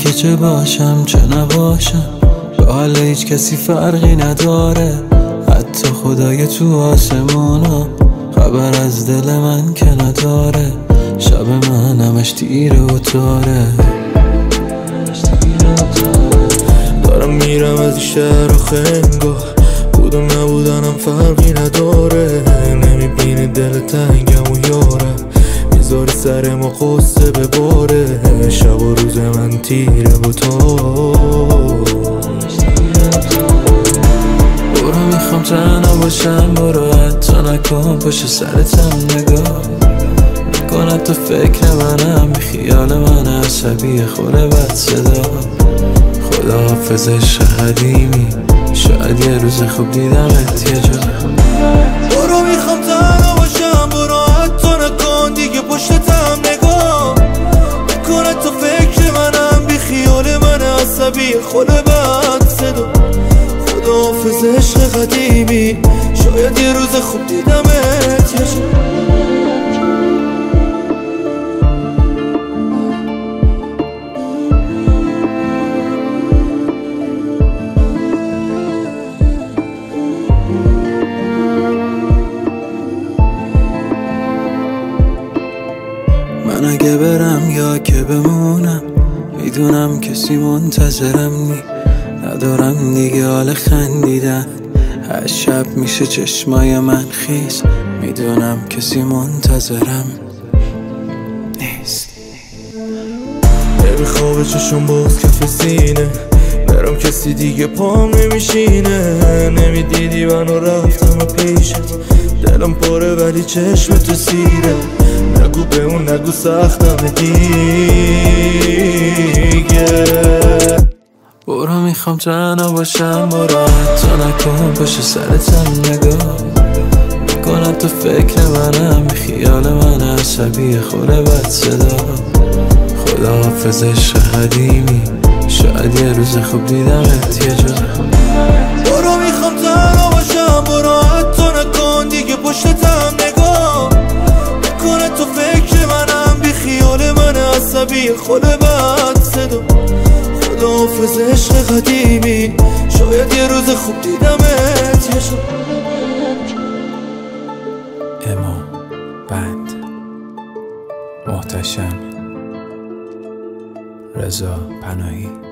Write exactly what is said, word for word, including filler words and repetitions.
که چه باشم چه نباشم به حال هیچ کسی فرقی نداره، حتی خدای تو آسمونا خبر از دل من که نداره. شب من همش تیره و تاره، دارم میرم از این شهر و خنگاه، بودم نبودنم فرقی نداره. نمیبینی دل تنگم و یارم میذاری سر ما قصه بباره. شب و روز من تیره و تار، برو میخوام تنها باشم، برو حتی نکن پشت سرتم نگاه نکن، حتی فکر منم بی خیال من عصبی خوره بد صدا. خدا حافظ عشق قدیمی، شاید یه روز خوب دیدمت یه جا. برو میخوام تنها باشم، برو حتی نکن دیگه پشتم نگاه نکن، حتی فکر منم بی خیال من عصبی خوره بد صدا. خدا حافظ عشق قدیمی، شاید یه روز خوب دیدمت یه جا. من اگه برم یا که بمونم، میدونم کسی منتظرم نی، ندارم دیگه حال خندیدن، هر شب میشه چشمای من خیس، میدونم کسی منتظرم نیست. نمیخوام چشم باز کف سینه، برام کسی دیگه پام نمیشینه. نمیدیدی منو رفتم و پیشت، دلم پاره ولی چشم تو سیره. نگو به اون نگو سختم دیگه. برو میخوام تنها باشم، برو حتی نکن پشت سرتم نگاه نکن، حتی فکر منم بی خیال من عصبی خوره بد صدا. خدا حافظ عشق قدیمی، شاید یه روز خوب دیدمت یه جا. برو میخوام تنها باشم، برو حتی نکن دیگه پشتم نگاه نکن، حتی فکر منم بی خیال من عصبی خوره بد صدا. خدا حافظ عشق قدیمی، شاید یه روز خوب دیدمت یه جا. اما بند محتشم رضا پناهی.